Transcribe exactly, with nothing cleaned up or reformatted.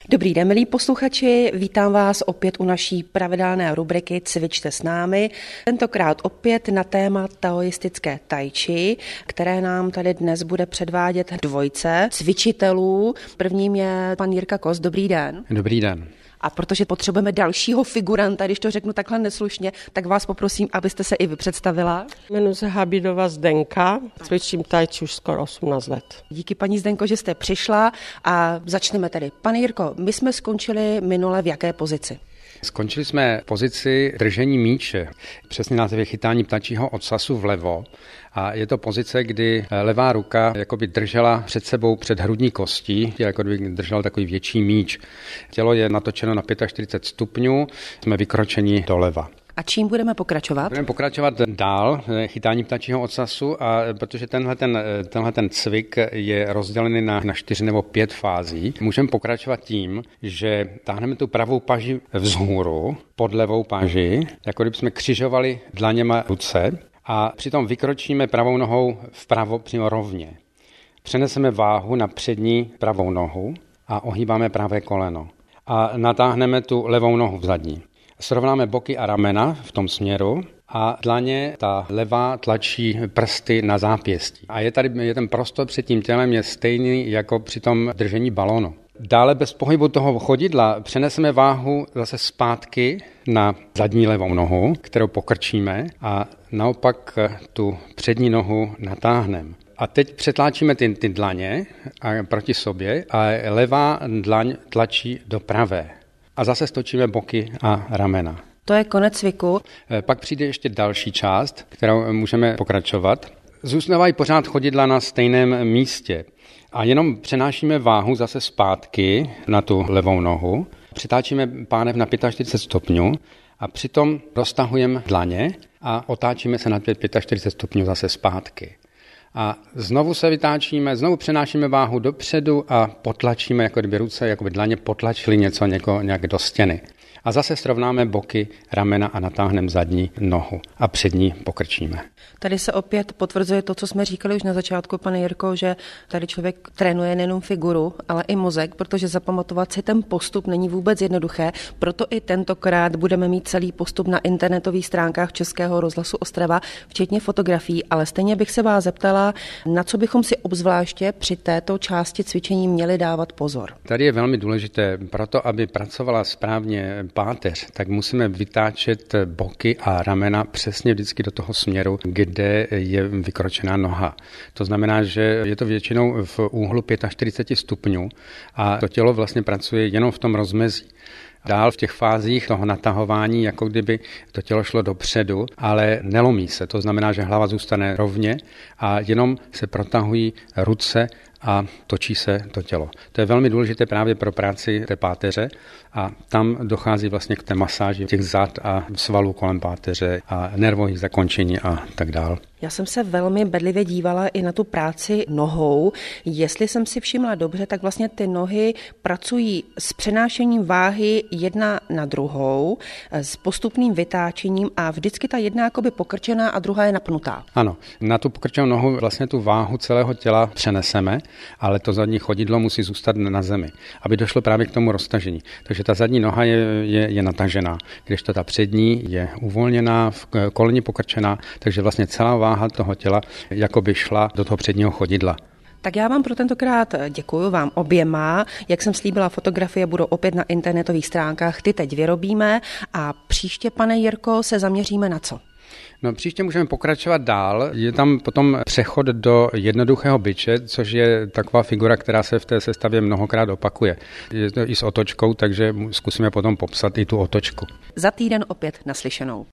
Dobrý den, milí posluchači, vítám vás opět u naší pravidelné rubriky Cvičte s námi. Tentokrát opět na téma taoistické tai chi, které nám tady dnes bude předvádět dvojce cvičitelů. Prvním je pan Jirka Kos. Dobrý den. Dobrý den. A protože potřebujeme dalšího figuranta, když to řeknu takhle neslušně, tak vás poprosím, abyste se i vy představila. Jmenuji se Habidova Zdenka, cvičím tai chi už skoro osmnáct let. Díky paní Zdenko, že jste přišla a začneme tedy. Pane Jirko, my jsme skončili minule v jaké pozici? Skončili jsme v pozici držení míče. Přesně název je chytání ptačího ocasu vlevo. A je to pozice, kdy levá ruka jakoby držela před sebou před hrudní kostí, jako by držel takový větší míč. Tělo je natočeno na čtyřicet pět stupňů, jsme vykročeni doleva. A čím budeme pokračovat? Budeme pokračovat dál, chytání ptačího ocasu, a protože tenhle ten, tenhle ten cvik je rozdělený na, na čtyři nebo pět fází. Můžeme pokračovat tím, že táhneme tu pravou paži vzhůru, pod levou paži, jako kdybychom křižovali dlaněma ruce a přitom vykročíme pravou nohou vpravo přímo rovně. Přeneseme váhu na přední pravou nohu a ohýbáme pravé koleno. A natáhneme tu levou nohu v zadní. Srovnáme boky a ramena v tom směru a dlaně, ta levá tlačí prsty na zápěstí. A je tady je ten prostor před tím tělem je stejný jako při tom držení balónu. Dále bez pohybu toho chodidla přeneseme váhu zase zpátky na zadní levou nohu, kterou pokrčíme a naopak tu přední nohu natáhneme. A teď přetláčíme ty, ty dlaně a proti sobě a levá dlaň tlačí do pravé. A zase stočíme boky a ramena. To je konec cviku. Pak přijde ještě další část, kterou můžeme pokračovat. Zůstávají pořád chodidla na stejném místě. A jenom přenášíme váhu zase zpátky na tu levou nohu. Přitáčíme pánev na čtyřicet pět stupňů a přitom roztahujeme dlaně a otáčíme se na čtyřicet pět stupňů zase zpátky. A znovu se vytáčíme, znovu přenášíme váhu dopředu a potlačíme, jako kdyby ruce, jako by dlaně potlačily něco něko, nějak do stěny. A zase srovnáme boky, ramena a natáhneme zadní nohu a přední pokrčíme. Tady se opět potvrzuje to, co jsme říkali už na začátku, pane Jirko, že tady člověk trénuje nejenom figuru, ale i mozek, protože zapamatovat si ten postup není vůbec jednoduché. Proto i tentokrát budeme mít celý postup na internetových stránkách Českého rozhlasu Ostrava, včetně fotografií, ale stejně bych se vás zeptala, na co bychom si obzvláště při této části cvičení měli dávat pozor. Tady je velmi důležité, proto aby pracovala správně páteř, tak musíme vytáčet boky a ramena přesně vždycky do toho směru, kde je vykročená noha. To znamená, že je to většinou v úhlu čtyřicet pět stupňů a to tělo vlastně pracuje jenom v tom rozmezí. Dál v těch fázích toho natahování, jako kdyby to tělo šlo dopředu, ale nelomí se. To znamená, že hlava zůstane rovně a jenom se protahují ruce a točí se to tělo. To je velmi důležité právě pro práci té páteře a tam dochází vlastně k té masáži těch zad a svalů kolem páteře a nervových zakončení a tak dál. Já jsem se velmi bedlivě dívala i na tu práci nohou. Jestli jsem si všimla dobře, tak vlastně ty nohy pracují s přenášením váhy jedna na druhou, s postupným vytáčením a vždycky ta jedna jakoby pokrčená a druhá je napnutá. Ano, na tu pokrčenou nohu vlastně tu váhu celého těla přeneseme, ale to zadní chodidlo musí zůstat na zemi, aby došlo právě k tomu roztažení. Takže ta zadní noha je, je, je natažená, kdežto ta přední je uvolněná, v koleni pokrčená, takže vlastně celá váha toho těla jako by šla do toho předního chodidla. Tak já vám pro tentokrát děkuji vám oběma. Jak jsem slíbila, fotografie budou opět na internetových stránkách, ty teď vyrobíme a příště, pane Jirko, se zaměříme na co? No, příště můžeme pokračovat dál. Je tam potom přechod do jednoduchého biče, což je taková figura, která se v té sestavě mnohokrát opakuje. Je to i s otočkou, takže zkusíme potom popsat i tu otočku. Za týden opět naslyšenou.